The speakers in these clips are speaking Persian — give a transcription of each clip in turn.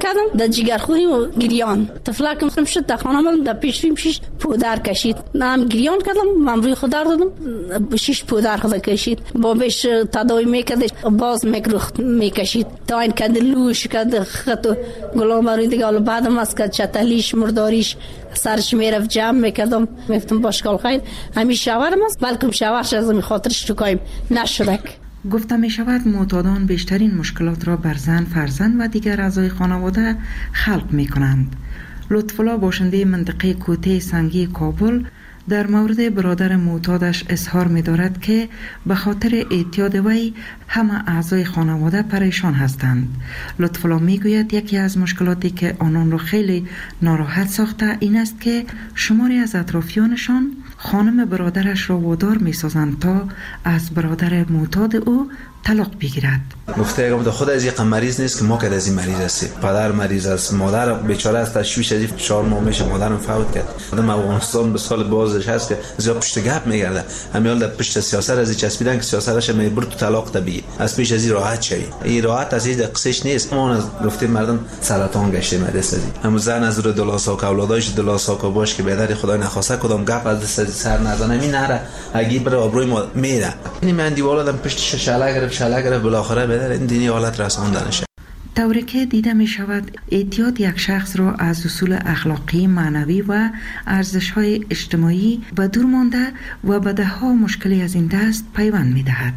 کردم در جگرخوری و گریان تفلکم شد در خانم در پیشیم 6 پودر کشید نام گریان کردم من روی خود دادم 6 پودر خود کشید با بهش تداوی میکرد باز میگرخت میکشید تا این کد لوش کد خط گلام روی دیگه حالا بعدم از کد چتلیش مرداریش سرش میرفت جمع میکردم میفتم باشکال خیر همین شاورم است بلکه شاورش از این خاطرش چکایم نشدک. گفته می شود معتادان بیشترین مشکلات را بر زن، فرزند و دیگر اعضای خانواده خلق می کنند. لطفالله باشنده منطقه کوته سنگی کابل در مورد برادر معتادش اظهار می دارد که به خاطر اعتیاد وی همه اعضای خانواده پریشان هستند. لطفالله می گوید یکی از مشکلاتی که آنان را خیلی ناراحت ساخته این است که شماری از اطرافیانشان خانم برادرش را وادار می سازند تا از برادر معتاد او طلاق بگیرد. گفته گفت خود از یک مریض نیست که ما که از این مریض هستیم. پدر مریض است، مادر بیچاره است، تشویش از 4 ماه میشه مادرم فوت کرد. آدم افغانستان به سال بازش هست که زیاد پشت گپ میگرده. همیال در پشت سیاست از چسبیدن که سیاستش میبرد تو طلاق طبیعی. از پیش از این راحت شوی. این راحت از این قصهش نیست. ما از گفتیم مردم سرطان گشته مدرسه ازی. هم زن از رو دلاساک اولاداش دلاساک باش که بدر خدای نخواسته کدام گپ از دست سر نزنه می نره. اگه بر آبروی ما میره. این من دیوار دادم پشت شاله گرفت بالاخره بدر این دینی حالت رساندنشه. طوری که دیده می شود اعتیاد یک شخص را از اصول اخلاقی، معنوی و ارزش‌های اجتماعی به دور مانده و به ده‌ها مشکلی از این دست پیوند می دهد.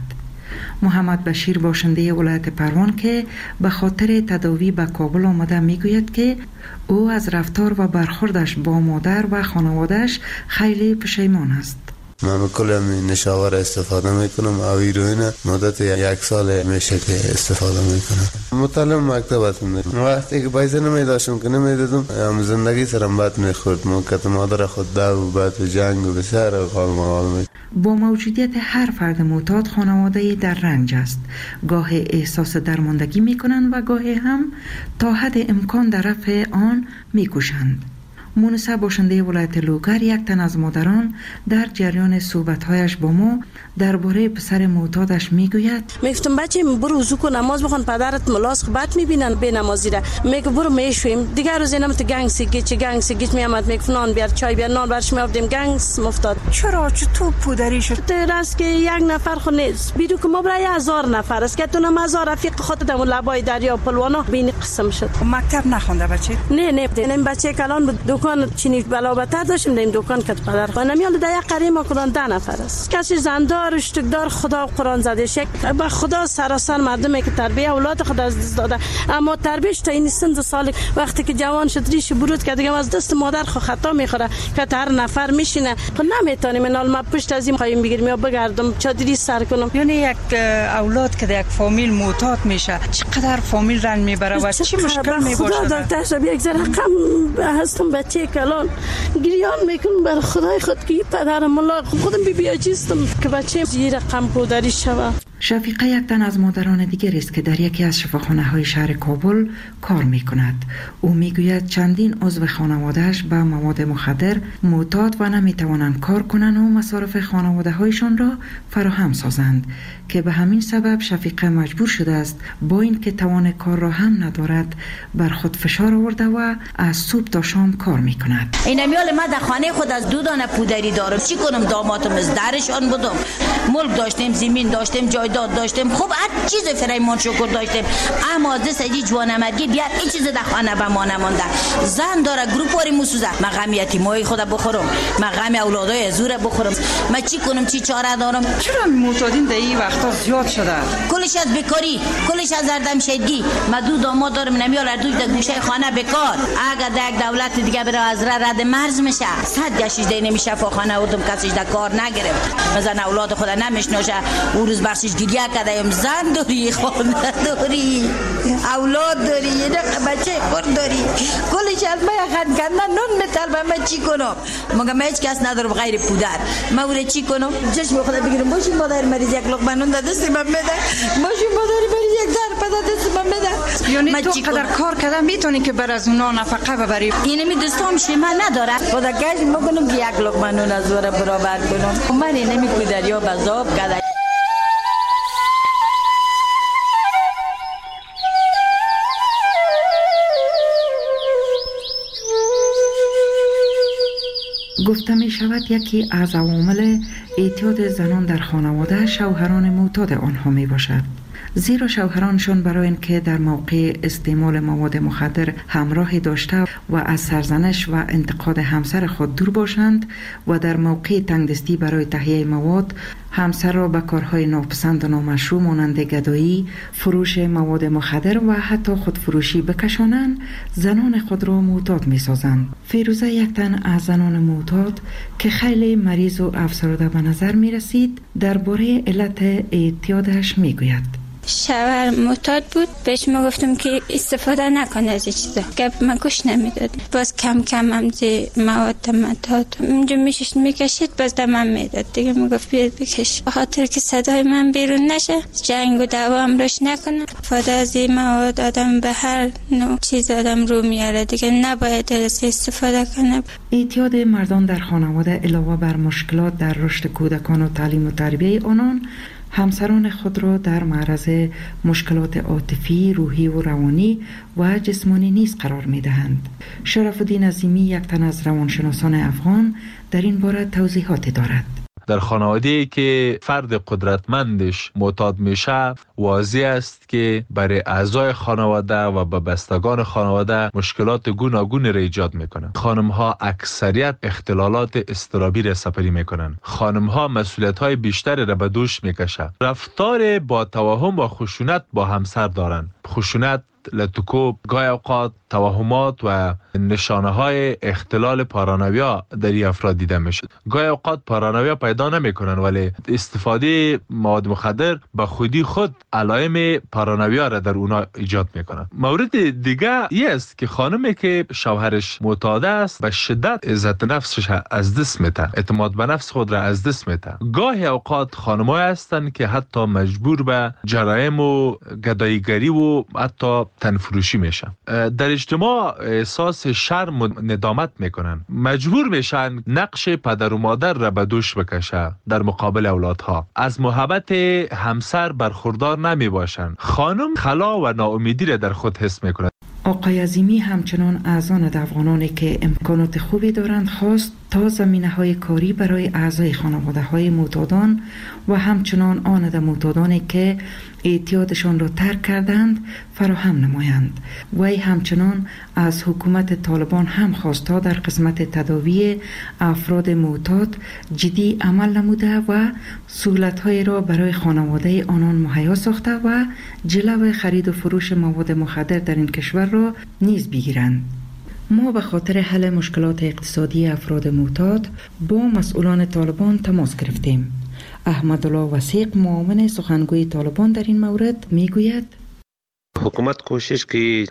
محمد بشیر باشنده ولایت پروان که به خاطر تداوی به کابل آمده می گوید که او از رفتار و برخوردش با مادر و خانوادهش خیلی پشیمان است. من کلم نشاور استفاده میکنم او ایروین مدت 1 سال میشه که استفاده میکنم. مطالعه مکتب هستم. وقتی که پیسه نمیداشتم که نمیدادم هم زندگی سرم بد میخورد. موقت مادر خود دو بعد جنگ و بسیار قال با موجودیت هر فرد معتاد خانواده در رنج است. گاه احساس درماندگی میکنند و گاه هم تا حد امکان در رفع آن میکوشند. مونسه باشنده ولایت لوگر یک تن از مادران در جریان صحبت‌هایش با ما درباره پسر معتادش میگوید میگفتم بچه برو وضو کن نماز بخون پدرت ملاس بد میبینن به نمازی را میگه برو میشویم دیگر روز اینم تو گنگ سیگیچ میامد میگفت نان بیار چای بیار نان برش میافتیم گنگ مفتاد. چرا تو پودری شد؟ درست که یک نفر خو نیست بیرو که ما برای 1000 نفر است که تو نم 1000 رفیق خودت در لبای دریا پلوانا بین قسم شد. مکتب نخونده بچه؟ نه این بچه کلان دکان چینی بلابتر داشتیم در این دکان که پدر خانم یال در یک قریه ما کلان 10 نفر است. کسی زندار اشتکدار خدا قرآن زده شک با خدا سراسر مردمی که تربیه اولاد خدا از دست داده اما تربیهش تا این سن سال وقتی که جوان شد ریش برود که دیگه از دست مادر خو خطا میخوره که هر نفر میشینه خب نمیتونیم نال ما پشت از این خواهیم بگیریم یا بگردم چادری سر کنم. یعنی یک اولاد که در یک فامیل معتاد میشه چقدر فامیل رنج میبره و چی مشکل میباشه؟ خدا داشته یک ذره غم هستم بچه کلان گریان میکنم بر خدای خود که پدرم الله خودم بیاجیستم که بچه زیر غم پودری شوه. شفیقه یک تن از مادران دیگر است که در یکی از شفاخانه‌های شهر کابل کار می‌کند. او میگوید چندین عضو خانواده‌اش به مواد مخدر معتاد و نمی‌توانند کار کنند و مصارف خانواده‌هایشان را فراهم سازند که به همین سبب شفیقه مجبور شده است با اینکه توان کار را هم ندارد بر خود فشار آورده و از صبح تا شام کار می‌کند. این میال ما در خانه خود از 2 دانه پودری دارم چی کنم دامادم از درشان بودم ملک داشتیم زمین داشتیم جایداد داشتیم خوب هر چیز فرایمان شکر داشتیم اما دست اجی جوانمردی بیار این چیز در خانه به ما نمانده. زن داره گروپاری موسوزه مقام یتیمای خود بخورم مقام اولادای زور بخورم ما چی کنم چی چاره دارم. چرا معتادین در این وقتا زیاد شده؟ کلش از بیکاری کلش از اردمشدگی ما 2 داماد دارم نمیال هر دوی در گوشه خانه بیکار اگر در یک دولت دیگه بره از رد مرز میشه 100 گشیش دی نمیشه فخانه اردم کسیش در کار نگرفت مثلا اولاد خود نمیشناشه او روز بخشش گریه کردیم زن داری خانه داری اولاد داری یه بچه خود داری کلش از ما یک خند کندن نون میطلبم من چی کنم مگه من هیچ کس ندارم غیر پودر من اوره چی کنم چشم خدا بگیرم باشیم مادر مریض یک لقمه نون در دست من بده باشیم مادر مریض یک ظرف در دست من بده. یعنی تو قدر کار کردن میتونی که بر از اونا نفقه ببری؟ اینه می دستام شما نداره خدا گشت میکنم که یک لقمه نون از وره برابر کنم من اینه می پودریا بذاب کرده. گفته می شود یکی از عوامل اعتیاد زنان در خانواده شوهران معتاد آنها می باشد. زیرا شوهرانشان برای اینکه در موقع استعمال مواد مخدر همراهی داشته و از سرزنش و انتقاد همسر خود دور باشند و در موقع تنگدستی برای تهیه مواد همسر را به کارهای ناپسند و نامشروع مانند گدایی، فروش مواد مخدر و حتی خودفروشی بکشانند، زنان خود را معتاد می سازند. فیروزه یک تن از زنان معتاد که خیلی مریض و افسرده به نظر می رسید درباره علت اعتیادش می گوید. شوهر معتاد بود، بهش ما گفتم که استفاده نکنه از این چیزا، گپ من گوش نمیداد. باز کم کم هم مواد مداد اونجا میشش میکشید، باز دمم میداد دیگه. میگفت بیاد بکش، به خاطر که صدای من بیرون نشه، جنگ و دعوا هم روش نکنه. استفاده از این مواد آدم به هر نوع چیز آدم رو میاره دیگه، نباید از استفاده کنه. اعتیاد مردان در خانواده علاوه بر مشکلات در رشد کودکان و تعلیم و تربیه آنان، همسران خود را در معرض مشکلات عاطفی، روحی و روانی و جسمانی نیز قرار می دهند. شرف الدین عظیمی، یک تن از روانشناسان افغان، در این باره توضیحاتی دارد. در خانواده‌ای که فرد قدرتمندش معتاد میشه، واضح است که برای اعضای خانواده و به بستگان خانواده مشکلات گوناگون را ایجاد میکنن. خانم‌ها اکثریت اختلالات اضطرابی را سپری میکنن. خانم‌ها مسئولیت‌های بیشتری را به دوش میکشن. رفتار با توهم و خشونت با همسر دارن. خشونت، لطکوب، گاهی اوقات توهمات و نشانه های اختلال پارانویا در این افراد دیده میشه. گاهی اوقات پارانویا پیدا نمیکنن ولی استفاده مواد مخدر به خودی خود علائم پارانویا را در اونا ایجاد میکنن. مورد دیگه این است که خانمی که شوهرش معتاد است به شدت عزت نفسش از دست میده، اعتماد به نفس خود را از دست میده. گاهی اوقات خانم‌ها هستند که حتی مجبور به جرایم و گداییگری و حتی تنفروشی میشن. در اجتماع احساس شرم و ندامت میکنن، مجبور میشن نقش پدر و مادر را به دوش بکشه در مقابل اولادها. از محبت همسر برخوردار نمی باشن. خانم خلا و ناامیدی را در خود حس میکنه. آقای عظیمی همچنان از آن افغانانی که امکانات خوبی دارند خواست تا زمینه‌های کاری برای اعضای خانواده‌های معتادان و همچنان آن معتادانی که اعتیادشان را ترک کردند فراهم نمایند. وی همچنان از حکومت طالبان هم خواست تا در قسمت تداوی افراد معتاد جدی عمل نموده و سهولت‌های را برای خانواده آنان مهیا ساخته و جلو خرید و فروش مواد مخدر در این کشور را نیز بگیرند. ما به خاطر حل مشکلات اقتصادی افراد معتاد با مسئولان طالبان تماس گرفتیم. احمدالله وثیق، معاون سخنگوی طالبان، در این مورد میگوید: حکومت کوشش کوي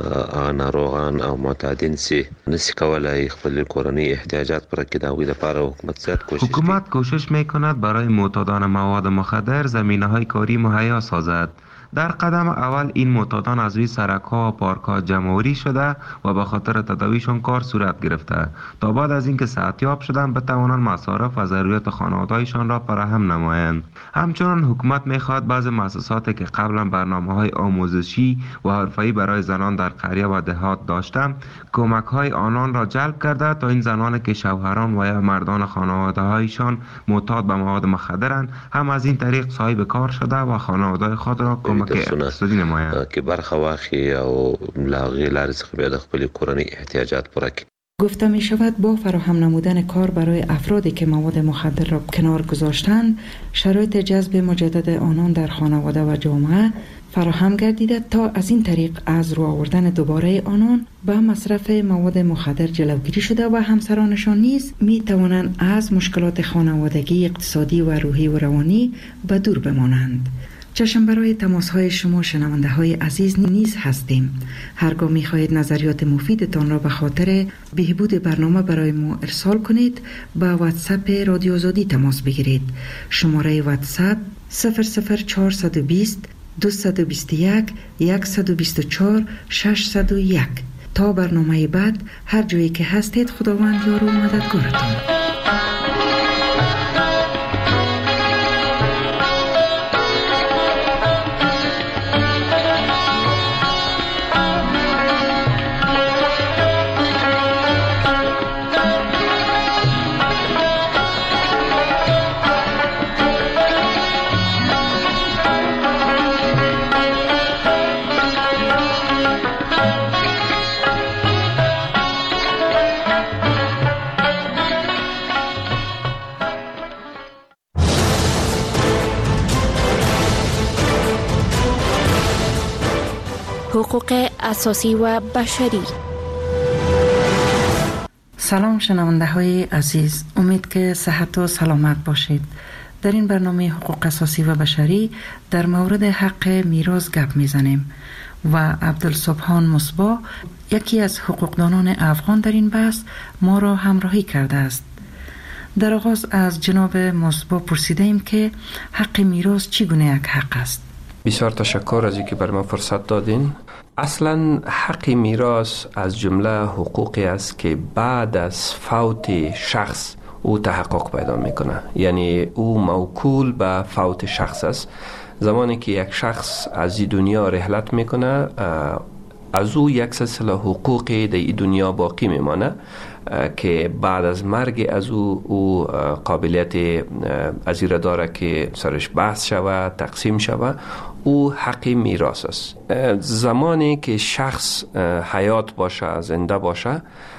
ناروغان او معتادین سي نسی کولای خپل کورنی احتیاجات پوره کړي. دا وی لپاره حکومت زیات کوشش حکومت کوشش میکند برای معتادان مواد مخدر زمینه‌های کاری مهیا سازد. در قدم اول این معتادان از روی سرک‌ها و پارک‌ها جمع‌آوری شده و به خاطر تداویشان کار صورت گرفته تا بعد از اینکه صحتیاب شدند بتوانند مصارف و ضروریات خانواده‌هایشان را فراهم نمایند. همچنین حکومت می‌خواهد بعضی مؤسساتی که قبلا برنامه‌های آموزشی و حرفه‌ای برای زنان در قریه و دهات داشتند کمک‌های آنان را جلب کرده تا این زنانی که شوهران و یا مردان خانواده‌هایشان معتاد به مواد مخدرند هم از این طریق صاحب کار شده و خانواده خود را که برخه واخی او لاغی لارې څخه بیا د خپل کورنۍ احتیاجات پوره کړي. گفته می شود با فراهم نمودن کار برای افرادی که مواد مخدر را کنار گذاشتند، شرایط جذب مجدد آنان در خانواده و جامعه فراهم گردیده تا از این طریق از رو آوردن دوباره آنان به مصرف مواد مخدر جلوگیری شده و همسرانشان نیز می توانند از مشکلات خانوادگی، اقتصادی و روحی و روانی به دور بمانند. چشم برای تماس‌های شما شنونده‌های عزیز نیز هستیم. هرگاه می‌خواهید نظریات مفیدتان را به خاطر بهبود برنامه برای ما ارسال کنید، با واتساپ رادیو آزادی تماس بگیرید. شماره واتساپ 00420 221 124 601. تا برنامه بعد، هر جایی که هستید، خداوند یار و مددگارتان. اساسی و بشری. سلام شنونده های عزیز، امید که صحت و سلامت باشید. در این برنامه حقوق اساسی و بشری در مورد حق میراث گپ میزنیم و عبدالسبحان مصباح، یکی از حقوقدانان افغان در این بحث، ما را همراهی کرده است. در آغاز از جناب مصباح پرسیده ایم که حق میراث چگونه یک حق است؟ بسیار تشکر از اینکه بر ما فرصت دادین. اصلا حق میراث از جمله حقوقی است که بعد از فوت شخص او تحقق پیدا میکنه، یعنی او موکول به فوت شخص است. زمانی که یک شخص از این دنیا رحلت میکنه، از او یک سلسله حقوقی در این دنیا باقی میمانه که بعد از مرگ از او قابلیت از این داره که سرش بحث شود، تقسیم شود. او حق میراث است. زمانی که شخص حیات باشه، زنده باشه،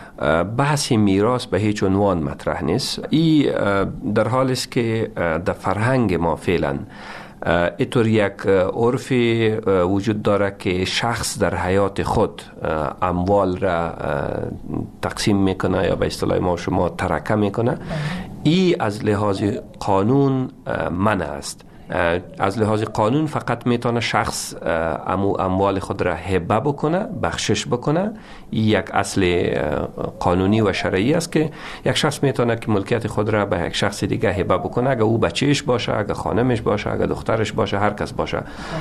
بحث میراث به هیچ عنوان مطرح نیست. این در حالی است که در فرهنگ ما فعلا اینطور یک عرف وجود داره که شخص در حیات خود اموال را تقسیم میکنه یا به اصطلاح ما شما ترکه میکنه. این از لحاظ قانون منع است. از لحاظ قانون فقط میتونه شخص اموال خود را هبه بکنه، بخشش بکنه. یک اصل قانونی و شرعی است که یک شخص میتونه که ملکیت خود را به یک شخص دیگه هبه بکنه، اگه او بچهش باشه، اگه خانمش باشه، اگه دخترش باشه، هر کس باشه.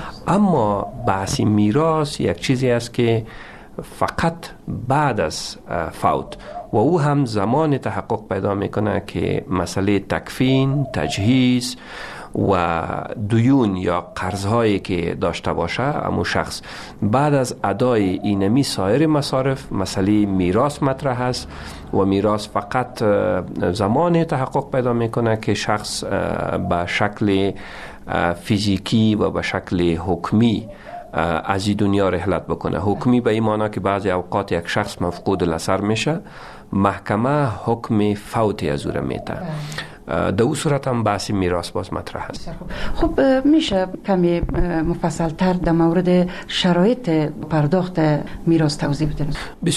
اما بحث میراث یک چیزی است که فقط بعد از فوت و او هم زمان تحقق پیدا میکنه که مسئله تکفین، تجهیز و دیون یا قرضهایی که داشته باشه امو شخص بعد از ادای اینمی سایر مصارف مسئله میراث مطرح است و میراث فقط زمان تحقق پیدا میکنه که شخص به شکل فیزیکی و به شکل حکمی از این دنیا رحلت بکنه. حکمی به این معنی که بعضی اوقات یک شخص مفقود الاثر میشه، محکمه حکم فوت از او را میده. در اون صورت هم بحث میراث باز مطرح است. خب میشه کمی مفصل تر در مورد شرایط پرداخت میراث توضیح بدید؟